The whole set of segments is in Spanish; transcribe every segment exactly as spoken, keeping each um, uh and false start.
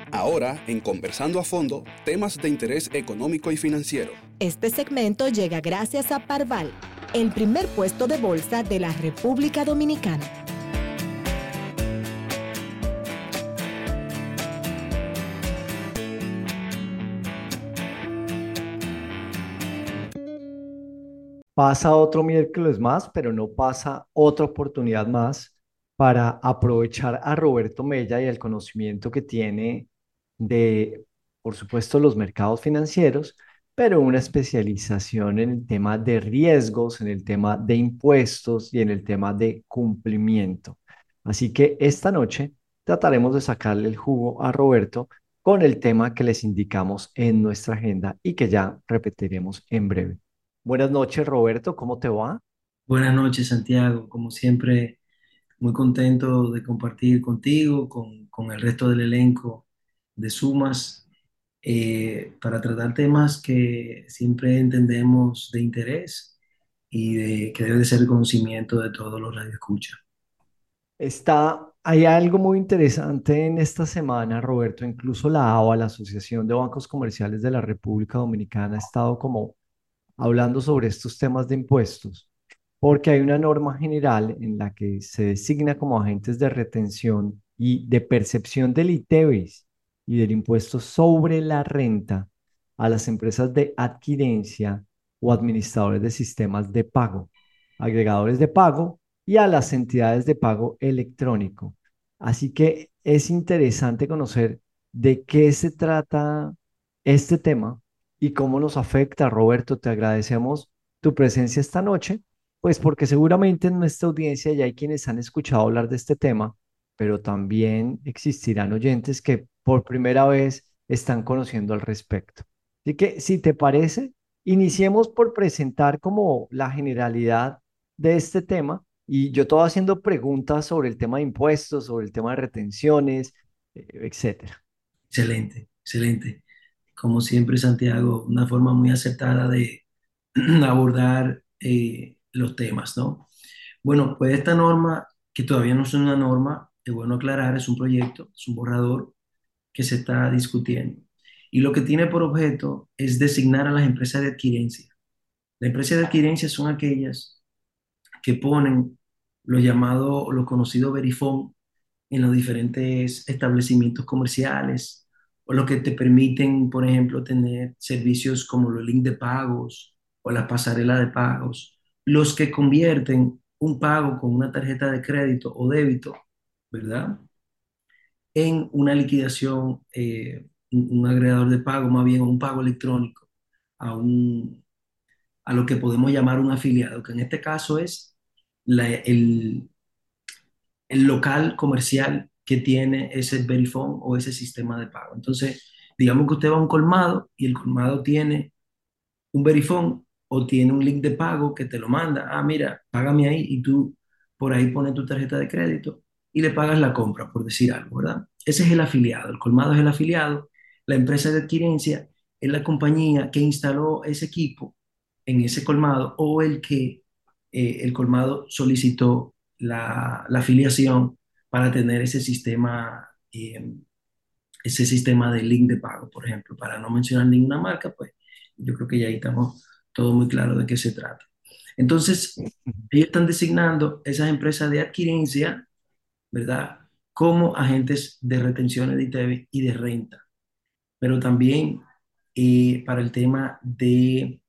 Ahora, en Conversando a Fondo, temas de interés económico y financiero. Este segmento llega gracias a Parval, el primer puesto de bolsa de la República Dominicana. Pasa otro miércoles más, pero no pasa otra oportunidad más para aprovechar a Roberto Mella y el conocimiento que tiene de, por supuesto, los mercados financieros, pero una especialización en el tema de riesgos, en el tema de impuestos y en el tema de cumplimiento. Así que esta noche trataremos de sacarle el jugo a Roberto con el tema que les indicamos en nuestra agenda y que ya repetiremos en breve. Buenas noches, Roberto, ¿cómo te va? Buenas noches, Santiago. Como siempre, muy contento de compartir contigo, con, con el resto del elenco de Sumas, eh, para tratar temas que siempre entendemos de interés y de, que debe de ser de conocimiento de todos los radioescuchas. Está, hay algo muy interesante en esta semana, Roberto, incluso la A B A, la Asociación de Bancos Comerciales de la República Dominicana, ha estado como hablando sobre estos temas de impuestos, porque hay una norma general en la que se designa como agentes de retención y de percepción del ITEVIS y del impuesto sobre la renta a las empresas de adquirencia o administradores de sistemas de pago, agregadores de pago y a las entidades de pago electrónico. Así que es interesante conocer de qué se trata este tema y cómo nos afecta. Roberto, te agradecemos tu presencia esta noche, pues porque seguramente en nuestra audiencia ya hay quienes han escuchado hablar de este tema, pero también existirán oyentes que por primera vez están conociendo al respecto. Así que, si te parece, iniciemos por presentar como la generalidad de este tema y yo todo haciendo preguntas sobre el tema de impuestos, sobre el tema de retenciones, eh, etcétera. Excelente, excelente. Como siempre, Santiago, una forma muy acertada de abordar eh, los temas, ¿no? Bueno, pues esta norma, que todavía no es una norma, es bueno aclarar, es un proyecto, es un borrador que se está discutiendo. Y lo que tiene por objeto es designar a las empresas de adquirencia. Las empresas de adquirencia son aquellas que ponen lo llamado, lo conocido verifón en los diferentes establecimientos comerciales o los que te permiten, por ejemplo, tener servicios como los links de pagos o la pasarela de pagos, los que convierten un pago con una tarjeta de crédito o débito, ¿verdad? En una liquidación, eh, un, un agregador de pago, más bien un pago electrónico, a, un, a lo que podemos llamar un afiliado, que en este caso es la- el, el local comercial que tiene ese Verifone o ese sistema de pago. Entonces, digamos que usted va a un colmado y el colmado tiene un Verifone o tiene un link de pago que te lo manda. Ah, mira, págame ahí y tú por ahí pones tu tarjeta de crédito y le pagas la compra, por decir algo, ¿verdad? Ese es el afiliado. El colmado es el afiliado. La empresa de adquirencia es la compañía que instaló ese equipo en ese colmado o el que eh, el colmado solicitó la, la afiliación para tener ese sistema, eh, ese sistema de link de pago, por ejemplo, para no mencionar ninguna marca, pues yo creo que ya ahí estamos todos muy claros de qué se trata. Entonces, ellos están designando esas empresas de adquirencia, ¿verdad? Como agentes de retenciones de I T V y de renta, pero también eh, para el tema de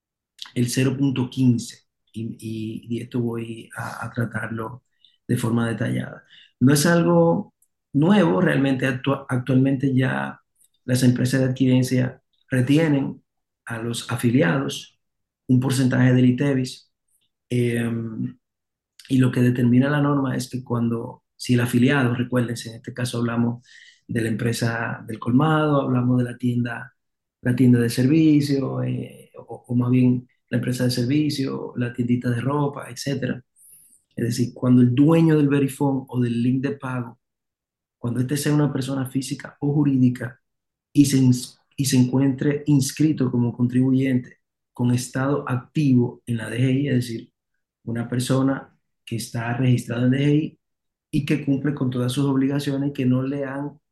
el cero punto quince, y, y, y esto voy a, a tratarlo de forma detallada. No es algo nuevo, realmente actua- actualmente ya las empresas de adquirencia retienen a los afiliados un porcentaje del ITEVIS, eh, y lo que determina la norma es que cuando, si el afiliado, recuérdense, en este caso hablamos de la empresa del colmado, hablamos de la tienda, la tienda de servicio, eh, o, o más bien la empresa de servicio, la tiendita de ropa, etcétera. Es decir, cuando el dueño del Verifone o del link de pago, cuando este sea una persona física o jurídica y se, ins- y se encuentre inscrito como contribuyente con estado activo en la D G I, es decir, una persona que está registrada en D G I y que cumple con todas sus obligaciones y que no le han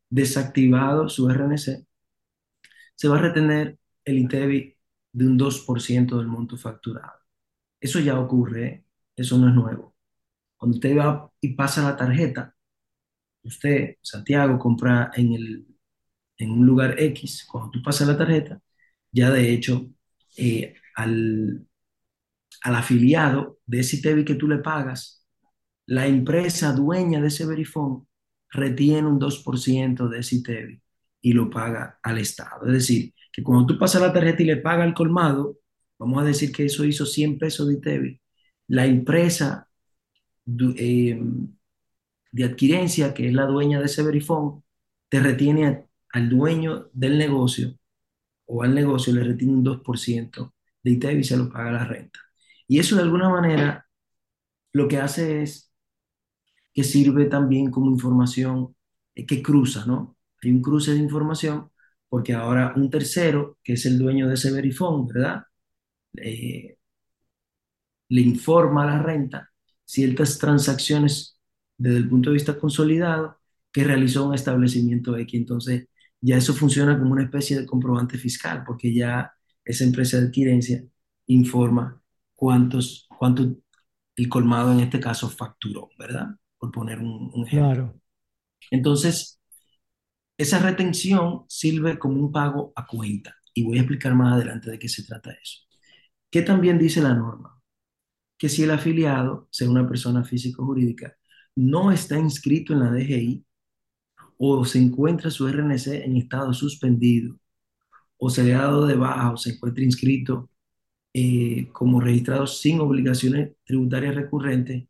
desactivado su R N C, se va a retener el ITEVI de un dos por ciento del monto facturado. Eso ya ocurre, ¿eh? Eso no es nuevo. Cuando usted va y pasa la tarjeta, usted, Santiago, compra en el, en un lugar X, cuando tú pasas la tarjeta, ya de hecho, eh, al, al afiliado de ese ITEVI que tú le pagas, la empresa dueña de ese Verifone retiene un dos por ciento de ese ITEVI y lo paga al Estado. Es decir, que cuando tú pasas la tarjeta y le pagas al colmado, vamos a decir que eso hizo cien pesos de ITEVI, la empresa du- eh, de adquirencia, que es la dueña de ese Verifone, te retiene a- al dueño del negocio o al negocio le retiene un dos por ciento de ITEVI y se lo paga la renta. Y eso de alguna manera lo que hace es que sirve también como información eh, que cruza, ¿no? Hay un cruce de información porque ahora un tercero, que es el dueño de ese Verifone, ¿verdad? Eh, Le informa a la renta ciertas transacciones desde el punto de vista consolidado que realizó un establecimiento X. Entonces, ya eso funciona como una especie de comprobante fiscal, porque ya esa empresa de adquirencia informa cuántos, cuánto el colmado en este caso facturó, ¿verdad? Por poner un, un ejemplo. Claro. Entonces, esa retención sirve como un pago a cuenta. Y voy a explicar más adelante de qué se trata eso. ¿Qué también dice la norma? Que si el afiliado, sea una persona física o jurídica, no está inscrito en la D G I o se encuentra su R N C en estado suspendido o se le ha dado de baja o se encuentra inscrito eh, como registrado sin obligaciones tributarias recurrentes,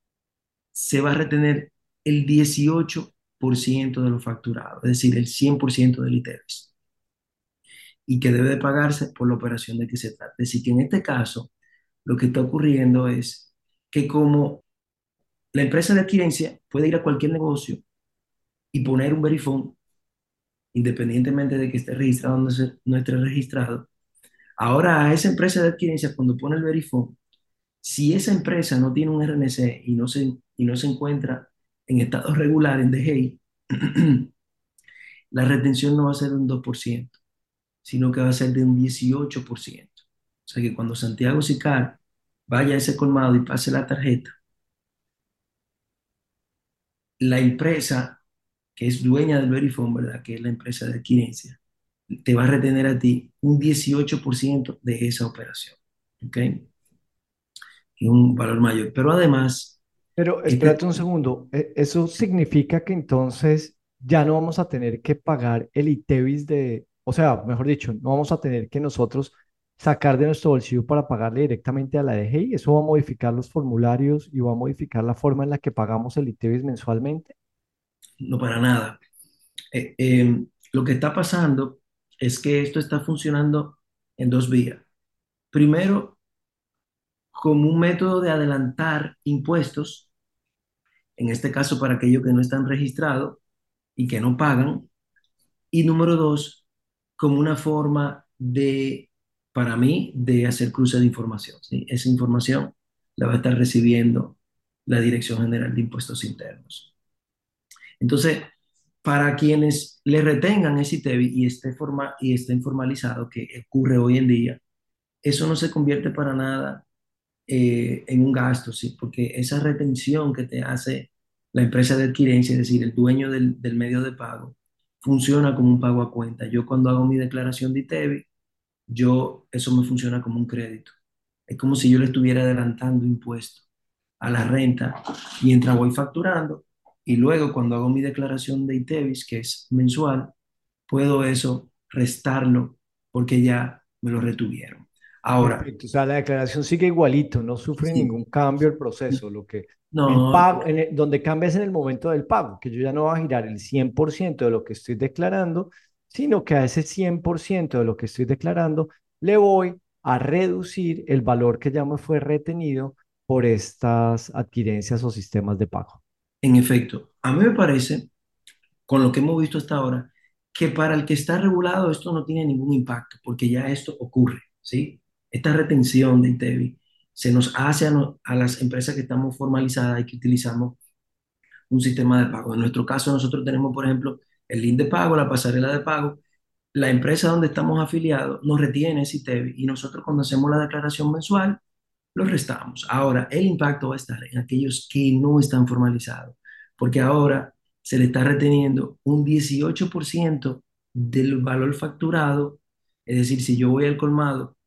se va a retener el dieciocho por ciento de lo facturado, es decir, el cien por ciento del ITEVIS, y que debe de pagarse por la operación de que se trata. Es decir, que en este caso lo que está ocurriendo es que como la empresa de adquirencia puede ir a cualquier negocio y poner un Verifone, independientemente de que esté registrado o no se- no esté registrado. Ahora, a esa empresa de adquirencia, cuando pone el Verifone, si esa empresa no tiene un R N C y no se, y no se encuentra en estado regular en D G I, la retención no va a ser de un dos por ciento, sino que va a ser de un dieciocho por ciento. O sea que cuando Santiago Sicar vaya a ese colmado y pase la tarjeta, la empresa que es dueña del Verifone, ¿verdad? Que es la empresa de adquirencia, te va a retener a ti un dieciocho por ciento de esa operación. ¿Ok? Y un valor mayor. Pero además, Pero este, espérate un segundo, e- ¿eso significa que entonces ya no vamos a tener que pagar el ITEVIS de, o sea, mejor dicho, no vamos a tener que nosotros sacar de nuestro bolsillo para pagarle directamente a la D G I? ¿Eso va a modificar los formularios y va a modificar la forma en la que pagamos el ITEVIS mensualmente? no para nada. Eh, eh, lo que está pasando es que esto está funcionando en dos vías. Primero, como un método de adelantar impuestos, en este caso para aquellos que no están registrados y que no pagan. Y número dos, como una forma de, para mí, de hacer cruce de información, ¿sí? Esa información la va a estar recibiendo la Dirección General de Impuestos Internos. Entonces, para quienes le retengan ese ITEVI y esté, forma, y esté informalizado, que ocurre hoy en día, eso no se convierte para nada eh, en un gasto, ¿sí? Porque esa retención que te hace la empresa de adquirencia, es decir, el dueño del, del medio de pago, funciona como un pago a cuenta. Yo cuando hago mi declaración de ITEVI, yo, eso me funciona como un crédito. Es como si yo le estuviera adelantando impuestos a la renta mientras voy facturando y luego cuando hago mi declaración de ITEVIS, que es mensual, puedo eso restarlo porque ya me lo retuvieron. Ahora, Perfecto, o sea, la declaración sigue igualito, no sufre sí, ningún cambio el proceso, lo que el no, pago, en el- donde cambia es en el momento del pago, que yo ya no voy a girar el cien por ciento de lo que estoy declarando, sino que a ese cien por ciento de lo que estoy declarando le voy a reducir el valor que ya me fue retenido por estas adquirencias o sistemas de pago. en efecto, a mí me parece, con lo que hemos visto hasta ahora, que para el que está regulado esto no tiene ningún impacto, porque ya esto ocurre, ¿sí? Esta retención de ITEVI se nos hace a, no- a las empresas que estamos formalizadas y que utilizamos un sistema de pago. En nuestro caso, nosotros tenemos, por ejemplo, el link de pago, la pasarela de pago, la empresa donde estamos afiliados nos retiene ese ITEVIS y nosotros cuando hacemos la declaración mensual lo restamos. Ahora, el impacto va a estar en aquellos que no están formalizados, porque ahora se le está reteniendo un dieciocho por ciento del valor facturado. Es decir, si yo voy al colmado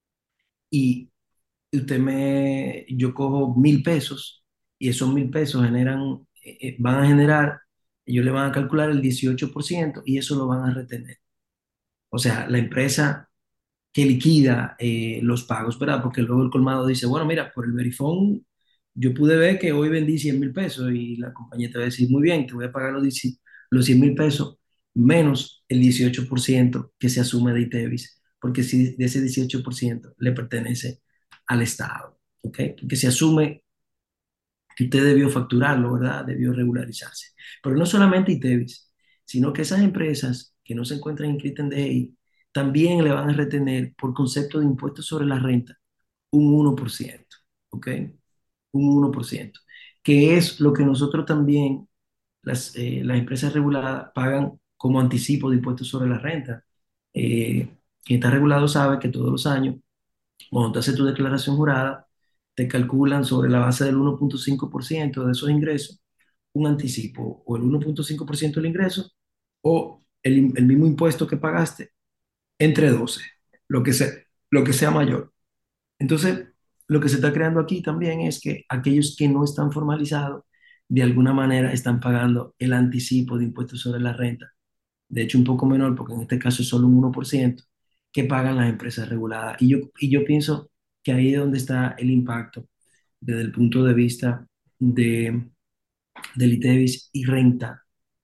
y usted me, yo cojo mil pesos y esos mil pesos generan, eh, eh, van a generar, ellos le van a calcular el dieciocho por ciento y eso lo van a retener. O sea, la empresa que liquida eh, los pagos, ¿verdad? Porque luego el colmado dice, bueno, mira, por el Verifone yo pude ver que hoy vendí cien mil pesos y la compañía te va a decir, muy bien, te voy a pagar los, dieci- los cien mil pesos menos el dieciocho por ciento que se asume de ITEVIS, porque si de ese dieciocho por ciento le pertenece al Estado, ¿ok? Porque se asume que usted debió facturarlo, ¿verdad? Debió regularizarse. Pero no solamente ITEVIS, sino que esas empresas que no se encuentran inscritas en D G I también le van a retener por concepto de impuestos sobre la renta un uno por ciento, ¿ok? Un uno por ciento, que es lo que nosotros también, las, eh, las empresas reguladas, pagan como anticipo de impuestos sobre la renta. Eh, quien está regulado sabe que todos los años cuando tú haces tu declaración jurada, te calculan sobre la base del uno punto cinco por ciento de esos ingresos un anticipo, o el uno punto cinco por ciento del ingreso, o el, el mismo impuesto que pagaste entre doce, lo que sea, lo que sea mayor. Entonces, lo que se está creando aquí también es que aquellos que no están formalizados, de alguna manera están pagando el anticipo de impuestos sobre la renta, de hecho un poco menor, porque en este caso es solo un uno por ciento que pagan las empresas reguladas. Y yo, y yo pienso que ahí es donde está el impacto desde el punto de vista de, del ITEVIS y renta,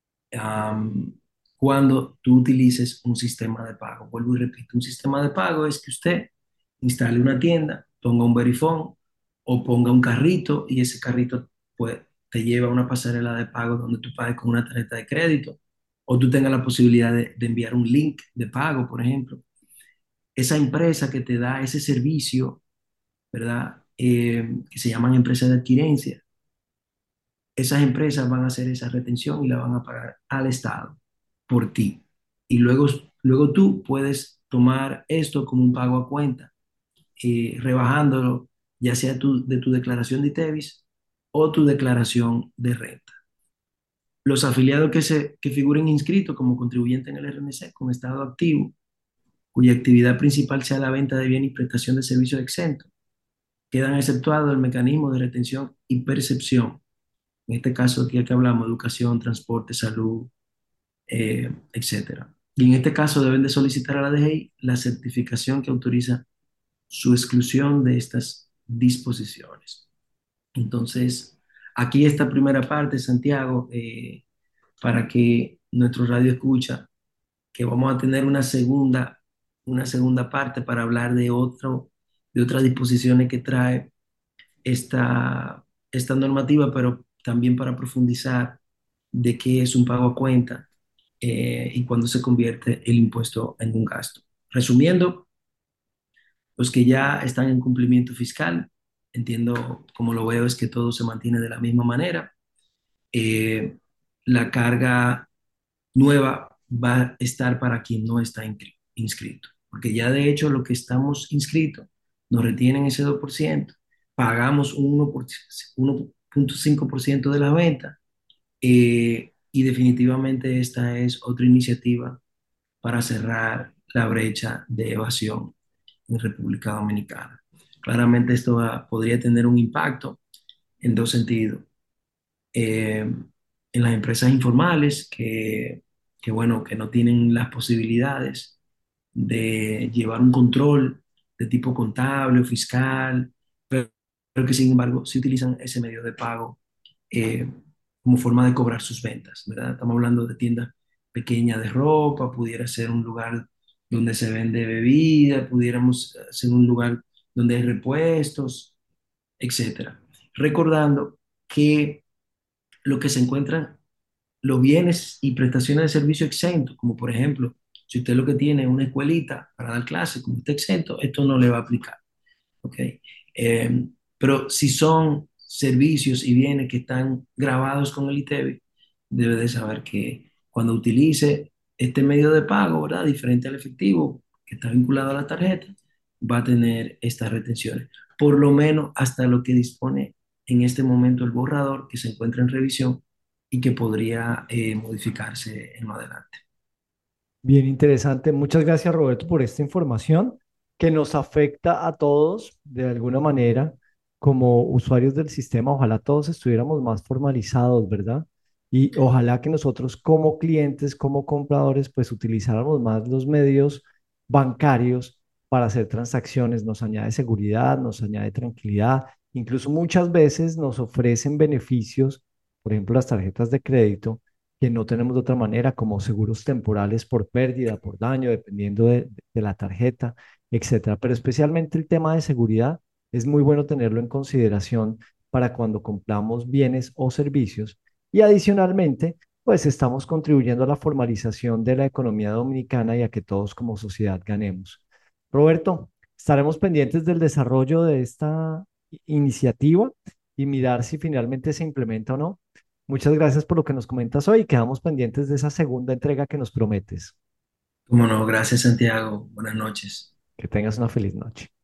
am, cuando tú utilices un sistema de pago. Vuelvo y repito, un sistema de pago es que usted instale una tienda, ponga un Verifone o ponga un carrito y ese carrito pues, te lleva a una pasarela de pago donde tú pagues con una tarjeta de crédito o tú tengas la posibilidad de, de enviar un link de pago, por ejemplo. Esa empresa que te da ese servicio, ¿verdad? Eh, que se llaman empresas de adquirencia, esas empresas van a hacer esa retención y la van a pagar al Estado por ti. Y luego, luego tú puedes tomar esto como un pago a cuenta, eh, rebajándolo ya sea tu, de tu declaración de ITEVIS o tu declaración de renta. Los afiliados que, se, que figuren inscritos como contribuyentes en el R N C con estado activo, cuya actividad principal sea la venta de bienes y prestación de servicios exentos, quedan exceptuados del mecanismo de retención y percepción. En este caso aquí que hablamos, educación, transporte, salud, eh, etcétera. Y en este caso deben de solicitar a la D G I la certificación que autoriza su exclusión de estas disposiciones. Entonces, aquí esta primera parte, Santiago, eh, para que nuestro radio escucha, que vamos a tener una segunda, una segunda parte para hablar de, otro, de otras disposiciones que trae esta, esta normativa, pero también para profundizar de qué es un pago a cuenta eh, y cuándo se convierte el impuesto en un gasto. Resumiendo, los que ya están en cumplimiento fiscal, entiendo como lo veo es que todo se mantiene de la misma manera. Eh, la carga nueva va a estar para quien no está inscrito, porque ya de hecho lo que estamos inscritos nos retienen ese dos por ciento, pagamos un uno por uno punto cinco por ciento de la venta eh, y definitivamente esta es otra iniciativa para cerrar la brecha de evasión en República Dominicana. Claramente esto va- podría tener un impacto en dos sentidos. Eh, en las empresas informales que, que, bueno, que no tienen las posibilidades de llevar un control de tipo contable o fiscal, pero, pero que sin embargo sí utilizan ese medio de pago eh, como forma de cobrar sus ventas, ¿verdad? Estamos hablando de tiendas pequeñas de ropa, pudiera ser un lugar donde se vende bebida, pudiéramos ser un lugar donde hay repuestos, etcétera. Recordando que lo que se encuentran los bienes y prestaciones de servicio exentos, como por ejemplo, si usted lo que tiene es una escuelita para dar clases, como está exento, esto no le va a aplicar. ¿Ok? Eh, pero si son servicios y bienes que están grabados con el ITEVIS, debe de saber que cuando utilice este medio de pago, ¿verdad? Diferente al efectivo que está vinculado a la tarjeta, va a tener estas retenciones. Por lo menos hasta lo que dispone en este momento el borrador que se encuentra en revisión y que podría eh, modificarse en lo adelante. Bien interesante. Muchas gracias, Roberto, por esta información que nos afecta a todos de alguna manera como usuarios del sistema. Ojalá todos estuviéramos más formalizados, ¿verdad? Y ojalá que nosotros como clientes, como compradores, pues utilizáramos más los medios bancarios para hacer transacciones. Nos añade seguridad, nos añade tranquilidad. Incluso muchas veces nos ofrecen beneficios, por ejemplo, las tarjetas de crédito que no tenemos de otra manera, como seguros temporales por pérdida, por daño, dependiendo de, de la tarjeta, etcétera. Pero especialmente el tema de seguridad es muy bueno tenerlo en consideración para cuando compramos bienes o servicios. Y adicionalmente, pues estamos contribuyendo a la formalización de la economía dominicana y a que todos como sociedad ganemos. Roberto, estaremos pendientes del desarrollo de esta iniciativa y mirar si finalmente se implementa o no. Muchas gracias por lo que nos comentas hoy. Quedamos pendientes de esa segunda entrega que nos prometes. Como no, gracias Santiago, buenas noches. Que tengas una feliz noche.